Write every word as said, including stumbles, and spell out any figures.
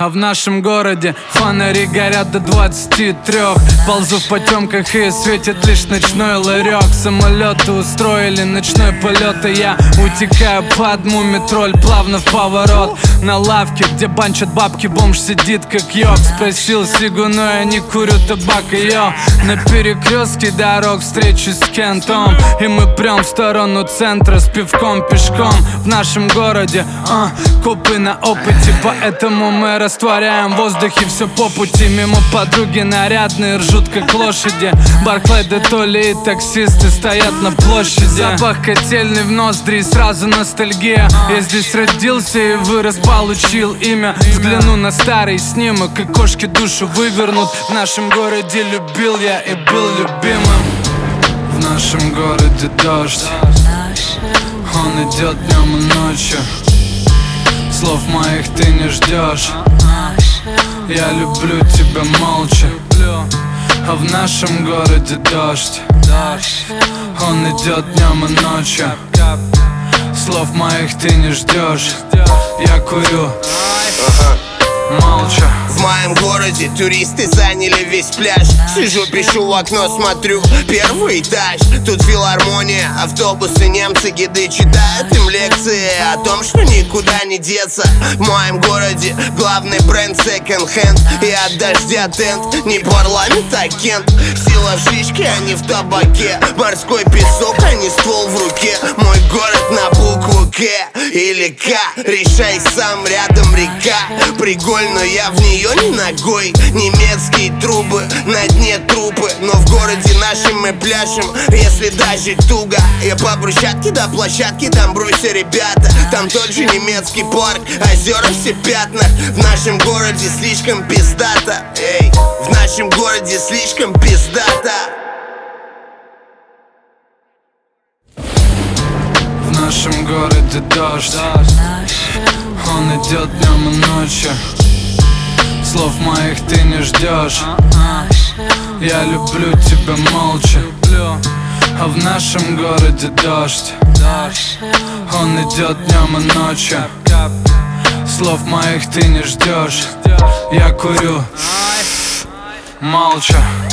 А в нашем городе фонари горят до двадцати трёх. Ползу в потемках и светит лишь ночной ларек. Самолеты устроили ночной полет, и я утекаю под мумитроль плавно в поворот. На лавке, где банчат бабки, бомж сидит как йог. Спросил Сигу, но я не курю табак, и йо. На перекрестке дорог встречусь с Кентом, и мы прям в сторону центра с пивком пешком. В нашем городе а, копы на опыте, поэтому мы растворяем в воздухе все по пути. Мимо подруги нарядные ржут как лошади. Барклай, Детоли и таксисты стоят на площади. Запах котельный в ноздри, сразу ностальгия. Я здесь родился и вырос, получил имя. Взгляну на старый снимок, и кошки душу вывернут. В нашем городе любил я и был любимым. В нашем городе дождь, он идет днем и ночью. Слов моих ты не ждешь. Я люблю тебя молча. А в нашем городе дождь, он идет днем и ночью. Слов моих ты не ждешь. Я курю молча. В моем городе туристы заняли весь пляж. Сижу, пишу в окно, смотрю первый этаж. Тут филармония, автобусы, немцы, гиды читают им лекции о том, что никуда не деться. В моем городе главный бренд секонд-хенд, и от дождя тент, не парламент, а Кент. Сила в шишке, а не в табаке. Морской песок, а не ствол в руке. Мой город на букву К или К. Решай сам, рядом река. Приголь, но я в нее не ногой. Немецкие трубы, на дне трупы. Но в городе нашем мы пляшем, если даже туго. Я по брусчатке до площадки, там брусья ребята. Там тот же немецкий парк, озера все пятна. В нашем городе слишком пиздато. Эй, в нашем городе слишком пиздато. В нашем городе дождь, он идет днем и ночью. Слов моих ты не ждешь. Я люблю тебя молча. А в нашем городе дождь, он идет днем и ночью. Слов моих ты не ждешь. Я курю молча.